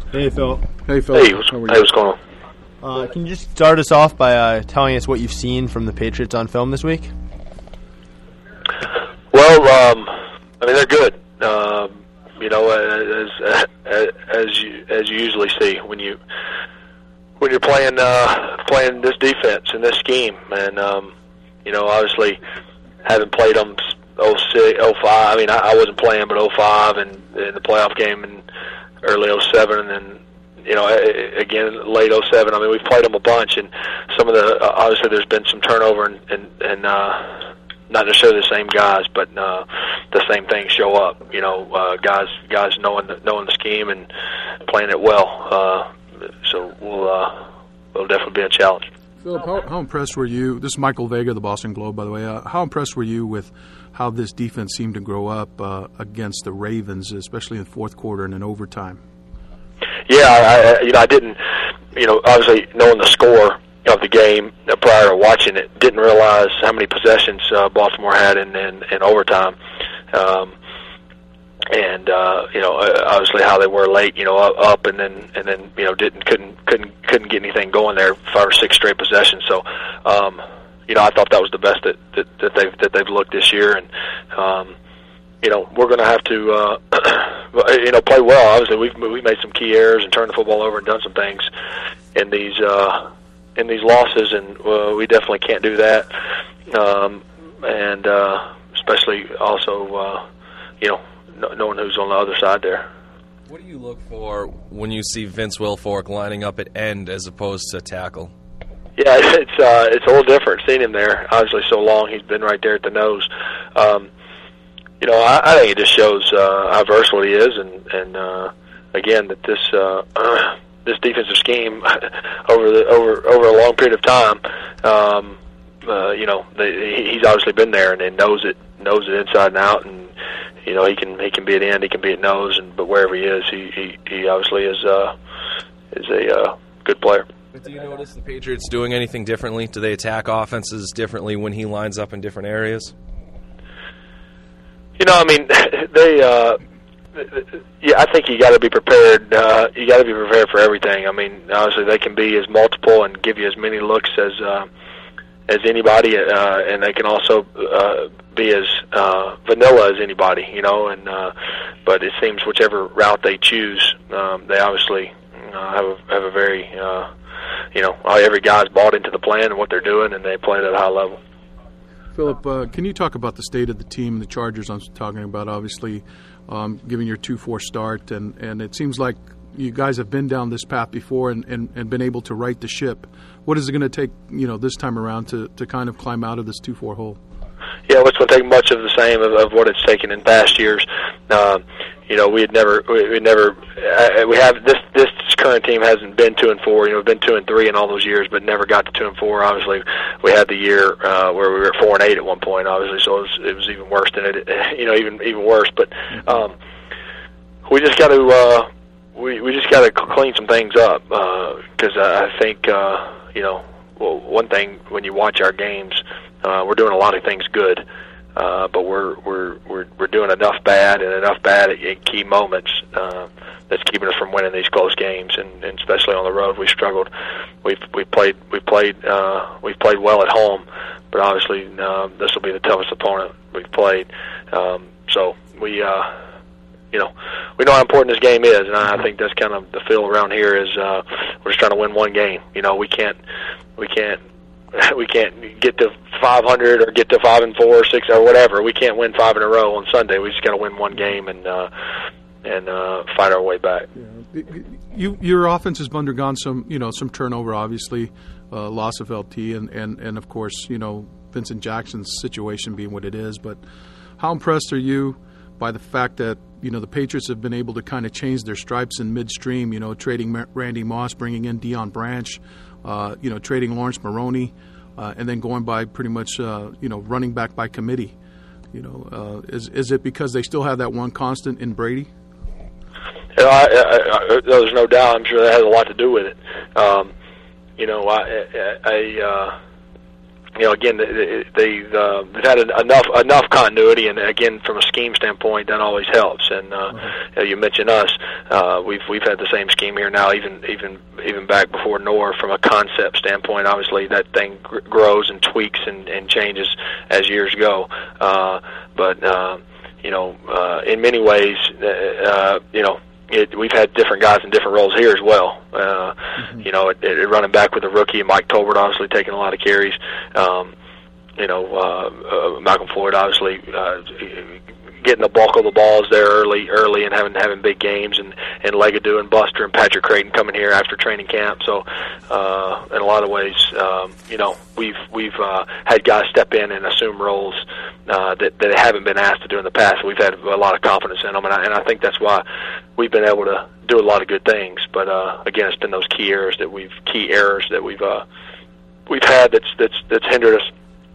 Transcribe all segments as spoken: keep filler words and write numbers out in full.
Hey, Phil. Hey, Phil. Hey, what's, hey, what's going on? Uh, can you just start us off by uh, telling us what you've seen from the Patriots on film this week? Well, um, I mean, they're good. Um, you know, as as as you as you usually see when you when you're playing uh, playing this defense and this scheme, and um, you know, obviously having played them oh six, oh five. I mean, I, I wasn't playing, but oh five and in the playoff game in early oh seven, and then you know, again late oh seven. I mean, we've played them a bunch, and some of the uh, obviously there's been some turnover and and, and uh, not necessarily the same guys, but uh, the same things show up. You know, uh, guys guys knowing the, knowing the scheme and playing it well. Uh, so we'll uh, it'll definitely be a challenge. Philip, how, how impressed were you? This is Michael Vega, the Boston Globe, by the way. Uh, how impressed were you with how this defense seemed to grow up uh, against the Ravens, especially in the fourth quarter and in overtime? Yeah, I, you know, I didn't, you know, obviously knowing the score of the game prior to watching it, didn't realize how many possessions uh, Baltimore had in, in, in overtime. Um, and uh, you know, obviously how they were late, you know, up and then and then you know didn't couldn't couldn't couldn't get anything going there, five or six straight possessions. So, um, you know, I thought that was the best that, that, that they've that they've looked this year, and um, you know, we're going to have to uh, you know play well. Obviously, we've we made some key errors and turned the football over and done some things in these uh, in these losses, and uh, we definitely can't do that. Um, and uh, especially also, uh, you know. knowing who's on the other side there. What do you look for when you see Vince Wilfork lining up at end as opposed to tackle? Yeah, it's uh, it's a little different seeing him there. Obviously, so long he's been right there at the nose. Um, you know, I, I think it just shows uh, how versatile he is, and and uh, again that this uh, uh, this defensive scheme over the over over a long period of time. Um, uh, you know, they, he's obviously been there and, and knows it knows it inside and out, and you know, he can he can be at end, he can be at nose, and but wherever he is, he he, he obviously is uh, is a uh, good player. But do you notice the Patriots doing anything differently? Do they attack offenses differently when he lines up in different areas? You know, I mean, they. Uh, yeah, I think you got to be prepared. Uh, you got to be prepared for everything. I mean, obviously they can be as multiple and give you as many looks as. Uh, as anybody, uh, and they can also uh, be as uh, vanilla as anybody, you know. And uh, but it seems whichever route they choose, um, they obviously uh, have a, have a very, uh, you know, every guy's bought into the plan and what they're doing, and they play it at a high level. Philip, uh, can you talk about the state of the team, the Chargers I'm talking about, obviously, um, giving your two four start, and, and it seems like you guys have been down this path before and, and, and been able to right the ship. What is it going to take, you know, this time around to, to kind of climb out of this two four hole? Yeah, it's going to take much of the same of, of what it's taken in past years. Uh, you know, we had never, we, we never, uh, we have this this current team hasn't been two and four. You know, we've been two and three in all those years, but never got to two and four. Obviously, we had the year uh, where we were at four and eight at one point. Obviously, so it was, it was even worse than it. You know, even even worse. But um, we just got to. Uh, We we just got to clean some things up because uh, I think uh, you know well, one thing when you watch our games, uh, we're doing a lot of things good, uh, but we're we're we're we're doing enough bad and enough bad at, at key moments uh, that's keeping us from winning these close games, and, and especially on the road we struggled. We've we played we played uh, we've played well at home, but obviously uh, this will be the toughest opponent we've played. Um, so we. Uh, You know, we know how important this game is, and I think that's kind of the feel around here is uh, we're just trying to win one game. You know, we can't, we can't, we can't get to five hundred or get to five and four or six or whatever. We can't win five in a row on Sunday. We just got to win one game and uh, and uh, fight our way back. Yeah. You, your offense has undergone some, you know, some turnover, obviously, uh, loss of L T, and, and, and of course, you know, Vincent Jackson's situation being what it is. But how impressed are you by the fact that, you know, the Patriots have been able to kind of change their stripes in midstream, you know, trading Randy Moss, bringing in Deion Branch, uh, you know, trading Lawrence Maroney, uh, and then going by pretty much, uh, you know, running back by committee. You know, uh, is is it because they still have that one constant in Brady? You know, I, I, I, there's no doubt. I'm sure that has a lot to do with it. Um, you know, I, I, I uh, you know, again, they, they, uh, they've had enough enough continuity, and again, from a scheme standpoint, that always helps. And uh, mm-hmm. you know, you mentioned us; uh, we've we've had the same scheme here now, even even even back before Noor. From a concept standpoint, obviously, that thing gr- grows and tweaks and, and changes as years go. Uh, but uh, you know, uh, in many ways, uh, you know. It, we've had different guys in different roles here as well. Uh, mm-hmm. You know, it, it, running back with a rookie, Mike Tolbert obviously taking a lot of carries. Um, you know, uh, uh, Malcolm Floyd obviously uh, getting the bulk of the balls there early, early, and having having big games, and and Legadoo and Buster and Patrick Creighton coming here after training camp. So, uh, in a lot of ways, um, you know, we've we've uh, had guys step in and assume roles uh, that that haven't been asked to do in the past. We've had a lot of confidence in them, and I, and I think that's why we've been able to do a lot of good things. But uh, again, it's been those key errors that we've key errors that we've uh, we've had that's that's that's hindered us.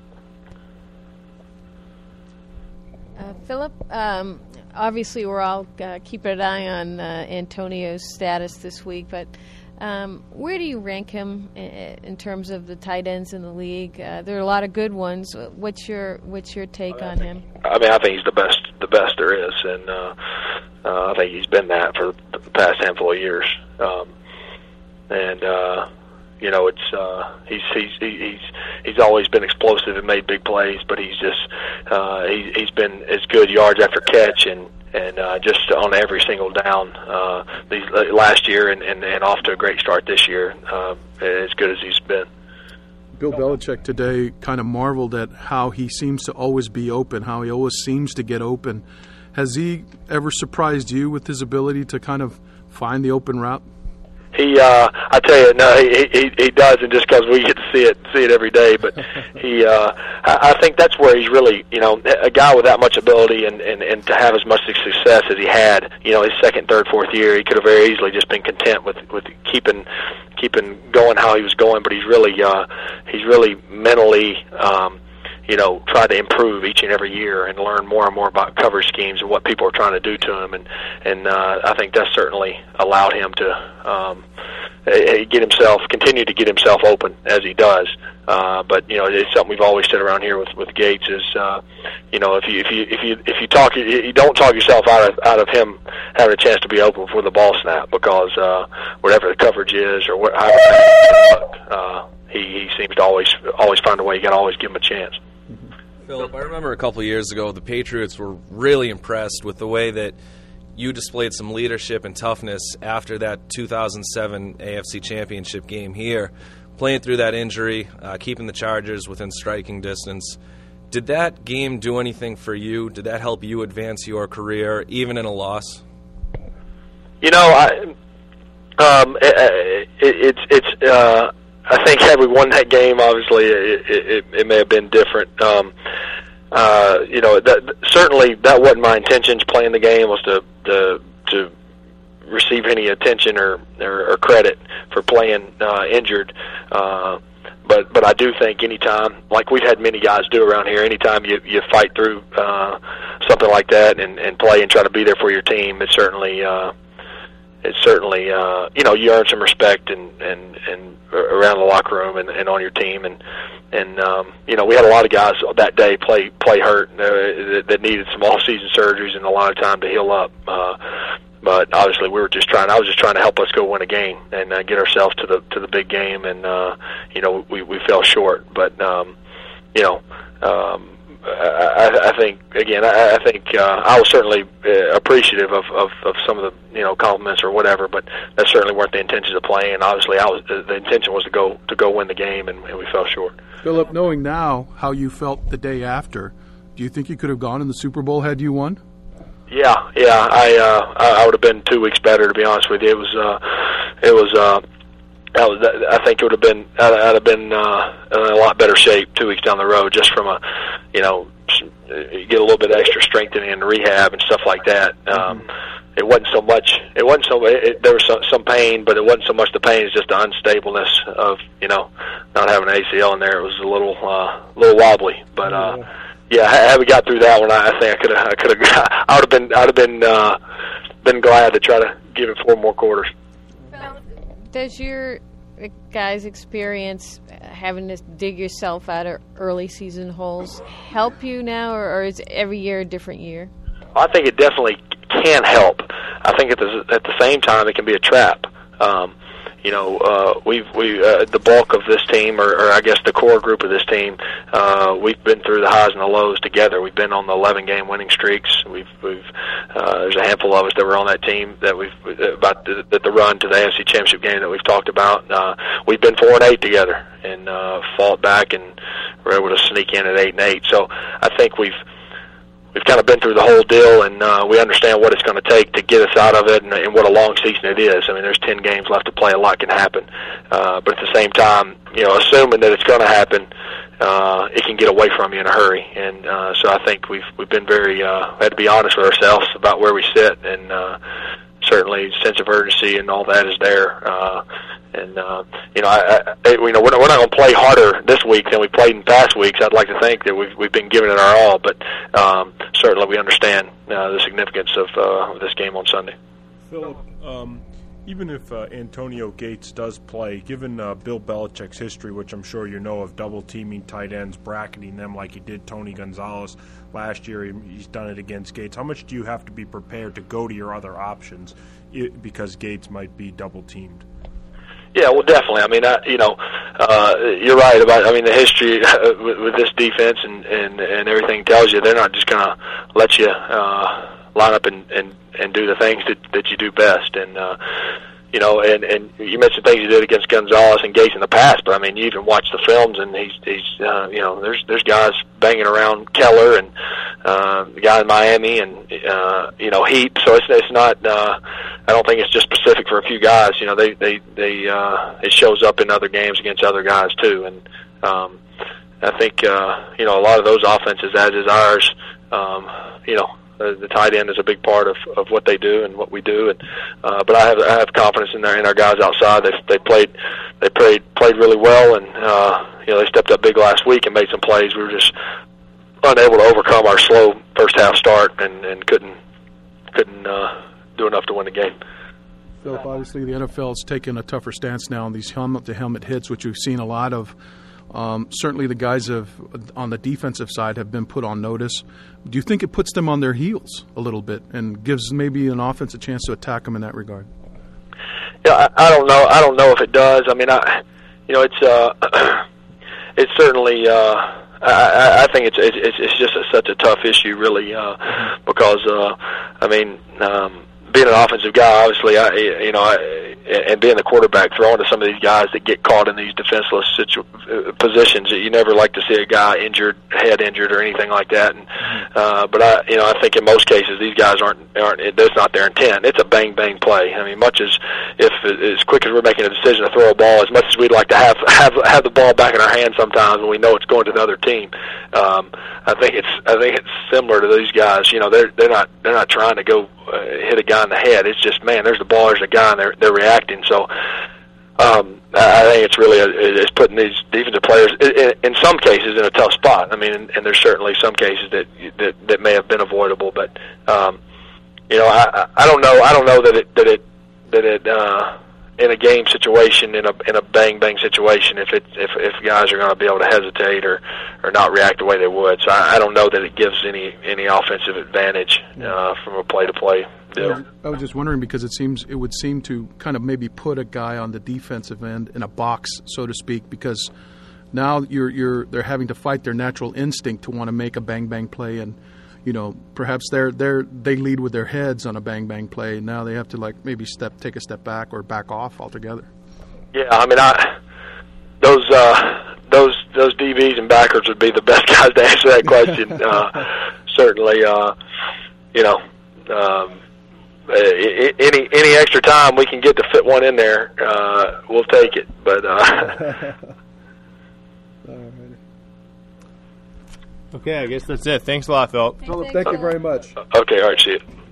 Uh, Philip, um, obviously we're all uh, keeping an eye on uh, Antonio's status this week, but um, where do you rank him in, in terms of the tight ends in the league? Uh, there are a lot of good ones. What's your what's your take on him? I mean, I think he's the best the best there is, and uh, uh, I think he's been that for the past handful of years. Um, and uh, you know, it's uh, he's he's he's he's always been explosive and made big plays, but he's just uh, he, he's been as good yards after catch and and uh, just on every single down uh, these last year and, and, and off to a great start this year, uh, as good as he's been. Bill Belichick today kind of marveled at how he seems to always be open, how he always seems to get open. Has he ever surprised you with his ability to kind of find the open route? He, uh, I tell you, no, he he, he doesn't just because we get to see it see it every day. But he, uh, I, I think that's where he's really, you know, a guy with that much ability and, and, and to have as much success as he had, you know, his second, third, fourth year, he could have very easily just been content with with keeping keeping going how he was going. But he's really, uh, he's really mentally. Um, you know, try to improve each and every year and learn more and more about coverage schemes and what people are trying to do to him. And, and uh, I think that's certainly allowed him to um, get himself, continue to get himself open as he does. Uh, but, you know, it's something we've always said around here with, with Gates is, uh, you know, if you, if you, if you, if you talk, you don't talk yourself out of, out of him having a chance to be open before the ball snap, because, uh, whatever the coverage is or what, uh, he, he seems to always, always find a way. You got to always give him a chance. Philip, I remember a couple of years ago, the Patriots were really impressed with the way that you displayed some leadership and toughness after that two thousand seven A F C Championship game here, playing through that injury, uh, keeping the Chargers within striking distance. Did that game do anything for you? Did that help you advance your career, even in a loss? You know, I, um, it, it, it's it's. Uh, I think had we won that game, obviously it, it, it may have been different. Um, uh, you know, that, certainly that wasn't my intentions. Playing the game was to to, to receive any attention or, or, or credit for playing uh, injured. Uh, but but I do think anytime, like we've had many guys do around here, anytime you you fight through uh, something like that and, and play and try to be there for your team, it certainly. Uh, It's certainly, uh, you know, you earn some respect and, and, and around the locker room and, and on your team. And, and um, you know, we had a lot of guys that day play play hurt uh, that, that needed some off-season surgeries and a lot of time to heal up. Uh, but obviously we were just trying, I was just trying to help us go win a game and uh, get ourselves to the to the big game. And, uh, you know, we, we fell short. But, um, you know, um, I, I think again. I, I think uh, I was certainly uh, appreciative of, of, of some of the you know compliments or whatever, but that certainly weren't the intentions of playing. And obviously, I was the intention was to go to go win the game, and, and we fell short. Philip, knowing now how you felt the day after, do you think you could have gone in the Super Bowl had you won? Yeah, yeah. I uh, I would have been two weeks better, to be honest with you. It was uh, it was. Uh, I was. I think it would have been. I'd have been uh, in a lot better shape two weeks down the road, just from a, you know, get a little bit extra strengthening and rehab and stuff like that. Um, mm-hmm. It wasn't so much. It wasn't so. It, there was some, some pain, but it wasn't so much the pain. It's just the unstableness of you know not having an A C L in there. It was a little, uh, little wobbly, but uh, yeah. Had we got through that one, I think I could have. I could have. I would have been. I'd have been. Uh, been glad to try to give it four more quarters. Does your guys' experience having to dig yourself out of early season holes help you now, or, or is every year a different year? I think it definitely can help. I think at the at the same time it can be a trap. Um, you know, uh, we've we uh, the bulk of this team, or, or I guess the core group of this team, uh, we've been through the highs and the lows together. We've been on the eleven game winning streaks. We've we've uh, there's a handful of us that were on that team that we've about the, the run to the A F C Championship game that we've talked about. Uh, we've been four and eight together and uh, fought back and were able to sneak in at eight and eight. So I think we've. We've kind of been through the whole deal, and uh, we understand what it's going to take to get us out of it, and, and what a long season it is. I mean, there's ten games left to play. A lot can happen, uh, but at the same time, you know, assuming that it's going to happen, uh, it can get away from you in a hurry. And uh, so I think we've we've been very uh, had to be honest with ourselves about where we sit, and uh, certainly sense of urgency and all that is there. Uh, and uh, you know, I, I, you know, we're not, we're not going to play harder this week than we played in past weeks. I'd like to think that we've we've been giving it our all, but um, certainly we understand uh, the significance of uh, this game on Sunday. Philip, um, even if uh, Antonio Gates does play, given uh, Bill Belichick's history, which I'm sure you know, of double-teaming tight ends, bracketing them like he did Tony Gonzalez last year, he's done it against Gates. How much do you have to be prepared to go to your other options because Gates might be double-teamed? Yeah, well, definitely. I mean, I, you know, uh, you're right about. I mean, the history with, with this defense and, and and everything tells you they're not just going to let you uh, line up and, and and do the things that that you do best. And uh, you know, and and you mentioned things you did against Gonzalez and Gates in the past, but I mean, you even watch the films, and he's he's uh, you know, there's there's guys banging around Keller and uh, the guy in Miami, and uh, you know, Heap. So it's it's not. Uh, I don't think it's just specific for a few guys. You know, they they they uh, it shows up in other games against other guys too. And um, I think uh, you know, a lot of those offenses, as is ours. Um, you know, the, the tight end is a big part of, of what they do and what we do. And uh, but I have I have confidence in their in our guys outside. They they played they played played really well, and uh, you know, they stepped up big last week and made some plays. We were just unable to overcome our slow first half start, and, and couldn't couldn't. Uh, do enough to win the game. Philip, obviously the N F L has taken a tougher stance now on these helmet-to-helmet hits, which we've seen a lot of. Um, certainly the guys have, on the defensive side, have been put on notice. Do you think it puts them on their heels a little bit and gives maybe an offense a chance to attack them in that regard? Yeah, I, I don't know. I don't know if it does. I mean, I, you know, it's uh, it's certainly. Uh, I, I think it's it's it's just a, such a tough issue, really, uh, because uh, I mean, um, being an offensive guy, obviously, I you know, I, and being the quarterback, throwing to some of these guys that get caught in these defenseless situ- positions, that you never like to see a guy injured, head injured, or anything like that. And uh, but I, you know, I think in most cases these guys aren't aren't. That's not their intent. It's a bang bang play. I mean, much as if as quick as we're making a decision to throw a ball, as much as we'd like to have have have the ball back in our hands sometimes when we know it's going to the other team. Um, I think it's I think it's similar to these guys. You know, they're they're not they're not trying to go uh, hit a guy in the head. It's just, man, there's the ball, there's a guy, and they're they're reacting. So um, I think it's really a, it's putting these defensive players in, in some cases in a tough spot. I mean, and, and there's certainly some cases that that, that may have been avoidable, but um, you know, I I don't know I don't know that it that it that it. Uh, in a game situation, in a in a bang bang situation, if it if if guys are going to be able to hesitate or, or not react the way they would, so I, I don't know that it gives any any offensive advantage uh, from a play to play deal. I was just wondering because it seems it would seem to kind of maybe put a guy on the defensive end in a box, so to speak, because now you're you're they're having to fight their natural instinct to want to make a bang bang play, and you know, perhaps they're they're they lead with their heads on a bang bang play. Now they have to like maybe step take a step back or back off altogether. Yeah, I mean, I those uh, those those D Bs and backers would be the best guys to answer that question. uh, certainly, uh, you know, um, any any extra time we can get to fit one in there, uh, we'll take it. But. Uh, Okay, I guess that's it. Thanks a lot, Philip. Thanks, Thank you very much. Okay, all right, see you.